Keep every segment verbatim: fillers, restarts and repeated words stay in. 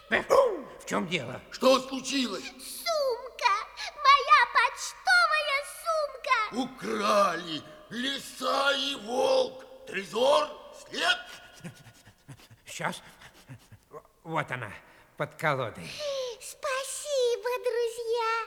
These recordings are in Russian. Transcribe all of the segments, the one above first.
В чем дело? Что случилось? Сумка! Моя почтовая сумка! Украли! Лиса и волк! Трезор? След? Сейчас. Вот она, под колодой. Спасибо, друзья!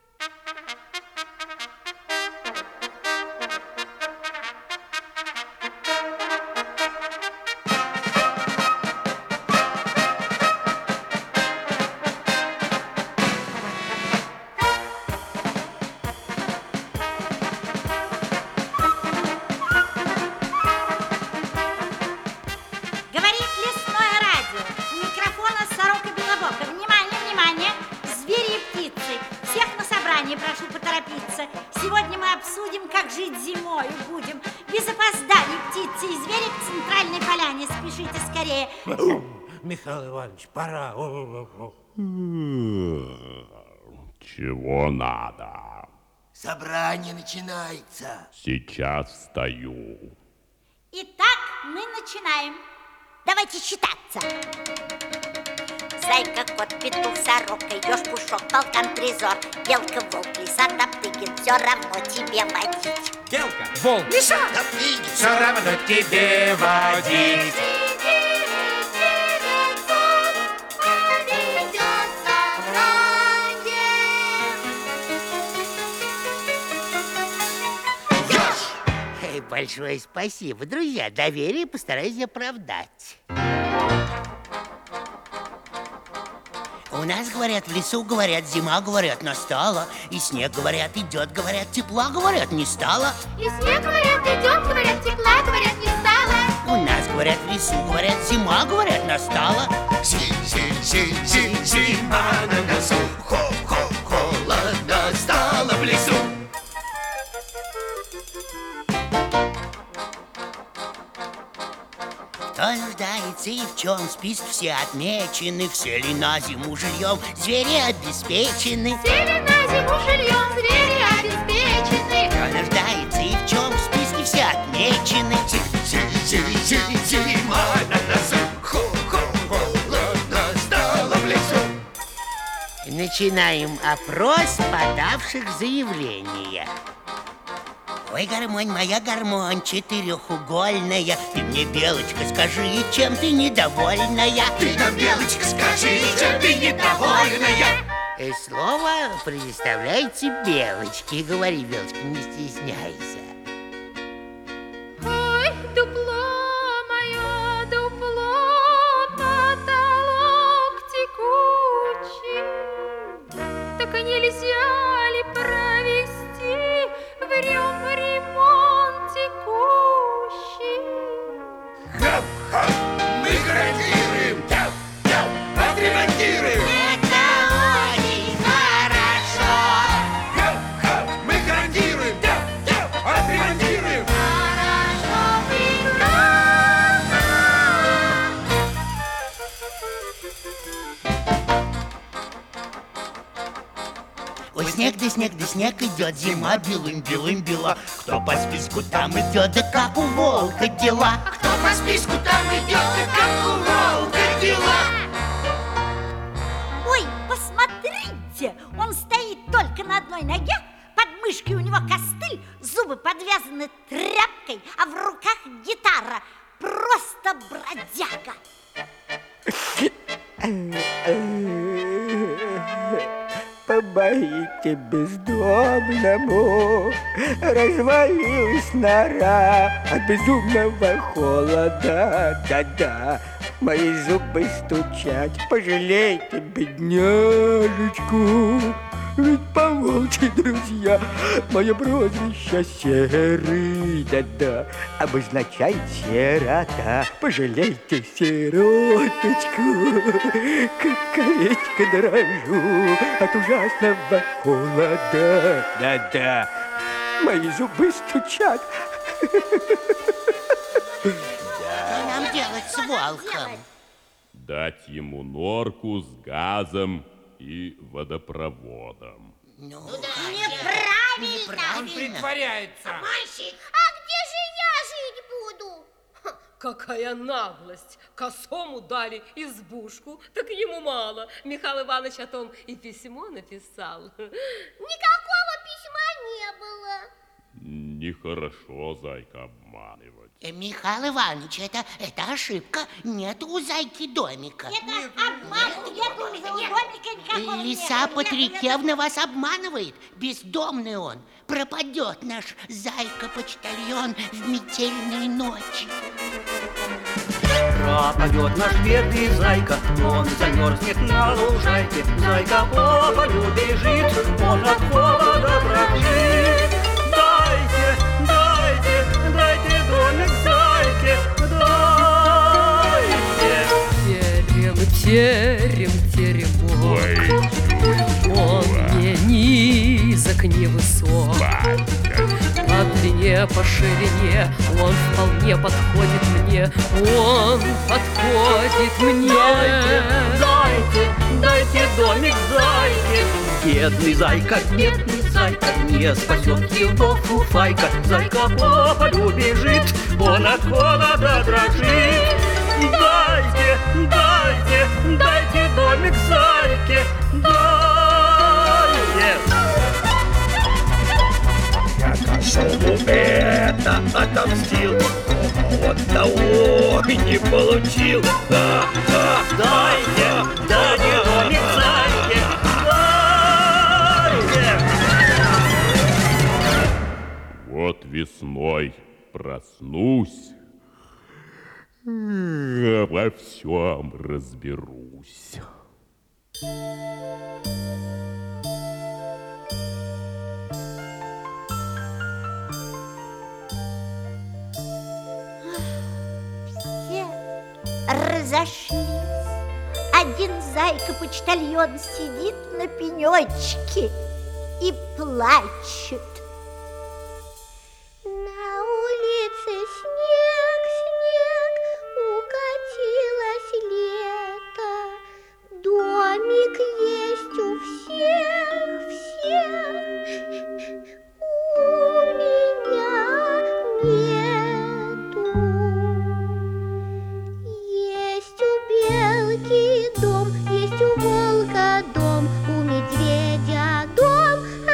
Прошу поторопиться. Сегодня мы обсудим, как жить зимой будем. Без опозданий, птицы и звери к центральной поляне. Спешите скорее. Михаил Иванович, пора. Чего надо? Собрание начинается. Сейчас встаю. Итак, мы начинаем. Давайте считаться. Зайка, кот, петух, сорока, еж, пушок, полкан, трезор, белка, волк, лиса, топтыгин, все равно тебе водить. Белка, волк, лиса, топтыгин, все равно тебе водить. Большое спасибо, друзья. Доверие постараюсь оправдать. У нас, говорят, в лесу, говорят, зима, говорят, настала. И снег, говорят, идет, говорят, тепла, говорят, не стало. И снег, говорят, идет, говорят, тепла, говорят, не стало. У нас, говорят, в лесу, говорят, зима, говорят, настала. Зима на носу, холодно стало в лесу. Кто нуждается и в чем, список все отмечены. Все ли на зиму жильем, звери обеспечены. Все ли на зиму жильем, звери обеспечены. Кто нуждается и в чем, списки все отмечены. Зима на носу, холодно стало в лесу. Начинаем опрос подавших заявления. Ой, гармонь, моя гармонь четырехугольная. Ты мне, Белочка, скажи, чем ты недовольная? Ты нам, Белочка, скажи, чем ты недовольная? И слово предоставляйте Белочке. Говори, Белочка, не стесняйся. Ой, дупло мое, дупло, потолок текучий. Так и нельзя ли провести врем ремонт текущий? Хап-хап, мы гарантируем, тяп-тяп, отремонтируем. Это очень хорошо. Хап-хап, мы гарантируем, тяп-тяп, отремонтируем. Хорошо, Ой, снег да снег да снег идет, зима белым-белым бела. Кто по списку там идет, да как у волка дела. Кто по списку там идет, да как у волка дела. Ой, посмотрите, он стоит только на одной ноге, под мышкой у него костыль, зубы подвязаны тряпкой, а в руках гитара. Просто бродяга. Помогите бездомному, развалилась нора от безумного холода, да-да. Мои зубы стучат, пожалейте бедняжечку. Ведь по-волчьи, друзья, мое прозвище Серый, да-да, обозначает сирота. Пожалейте сироточку, как овечка дрожу от ужасного холода, да-да. Мои зубы стучат. Что нам делать с волком? Дать ему норку с газом и водопроводом. Ну, Неправильно. Он притворяется. А где же я жить буду? Какая наглость! Косому дали избушку, так ему мало. Михаил Иванович о том и письмо написал. Никакого письма не было. Нехорошо, зайка, обманывать. Э, Михаил Иванович, это, это ошибка. Нет у зайки домика. Это обман, нет у домика никакого. Лиса Патрикевна вас обманывает. Бездомный он. Пропадет наш зайка-почтальон в метельные ночи. Пропадет наш бедный зайка, он замерзнет на лужайке. Зайка по полю бежит, он от холода дрожит. Дайте, дайте, дайте домик зайке, дайте. Терем, терем, теремок, он не низок, не высок. По длине, по ширине он вполне подходит мне, он подходит мне. Дайте, дайте домик зайке. Бедный зайка, бедный зайка, не спасет его фуфайка. Зайка по полю бежит, он от холода дрожит. Дайте, дайте, дайте домик зайке, дайте. Я косому это отомстил, но от того не получил. А, а, дайте, дайте домик зайке, дайте. Вот весной проснусь, во всем разберусь. Все разошлись. Один зайка-почтальон сидит на пенечке и плачет. На улице снег, снег, укатилось лето. Домик есть у всех, всех. У меня нету. Есть у белки дом, есть у волка дом, у медведя дом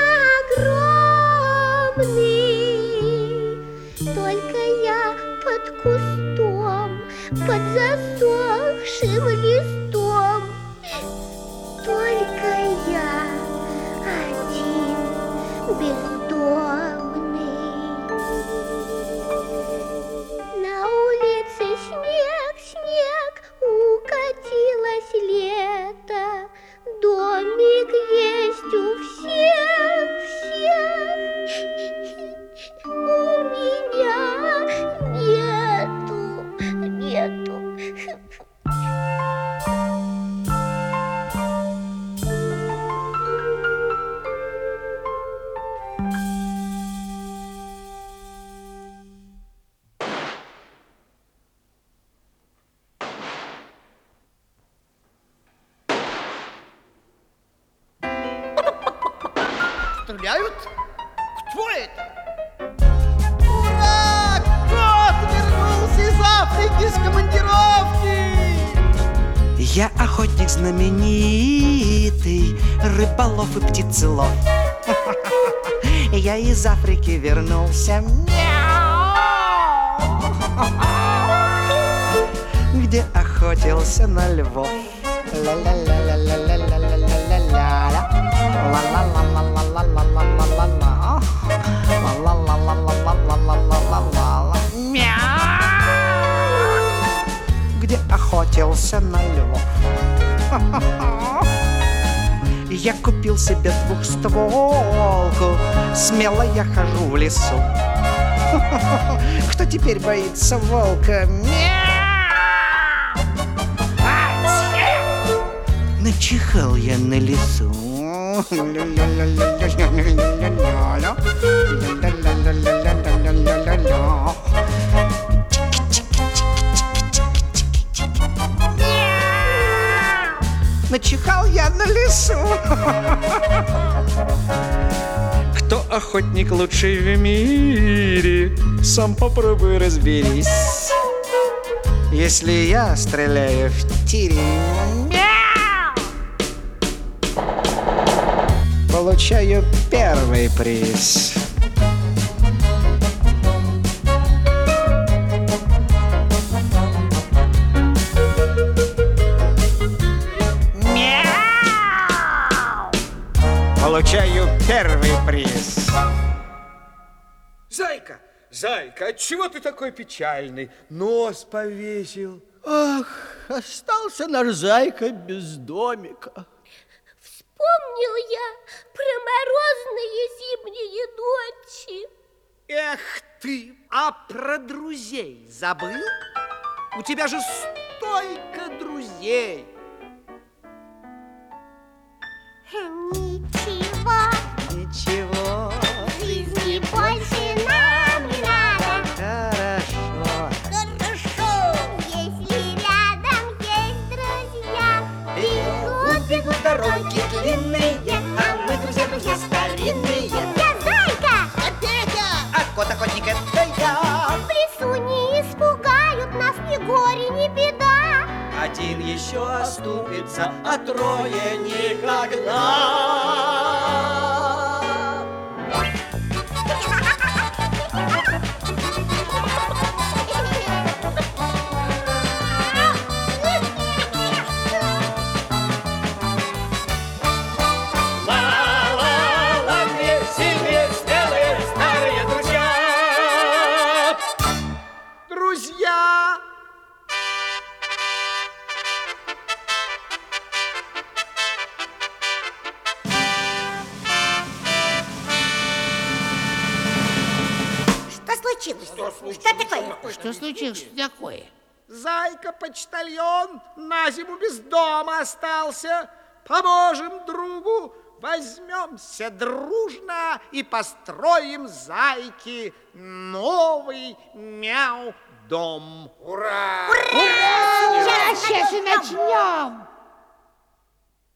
огромный. Только я под кустом, под засохшим листом. Только я один бездомный. На улице снег, снег, укатилось лето. Домик есть у всех, всех. У меня нету, нету. Стреляют? Кто это? Ура! Кот вернулся из Африки с командировки! Я охотник знаменитый, рыболов и птицелов. Я из Африки вернулся, где охотился на львов. Где охотился на львов. Я купил себе двухстволку, смело я хожу в лесу. Кто теперь боится волка? Начихал я на лесу. Начихал я на лесу. Кто охотник лучший в мире? Сам попробуй разберись. если я стреляю в тире, получаю первый приз. Получаю первый приз. Зайка, Зайка, отчего ты такой печальный? Нос повесил. Ах, остался наш Зайка без домика. Вспомнил я про морозные зимние ночи. Эх ты, а про друзей забыл? У тебя же столько друзей. Ничего, Ничего, жизни больше нам не надо. хорошо. Хорошо, если рядом есть друзья. Бегут, бегут дороги длинные, а мы друзья, друзья старинные. Я Зайка! А Петя! А кот-охотник это я. В лесу не испугают нас ни горе, ни беда. Один еще оступится, а трое никогда. Ла-ла-ла, веселее, смелые старые друзья. Друзья! Что случилось? Что такое? Что случилось? Что такое? Зайка-почтальон на зиму без дома остался. Поможем другу, возьмемся дружно и построим Зайке новый мяу-дом. Ура! Ура! Сейчас и начнем.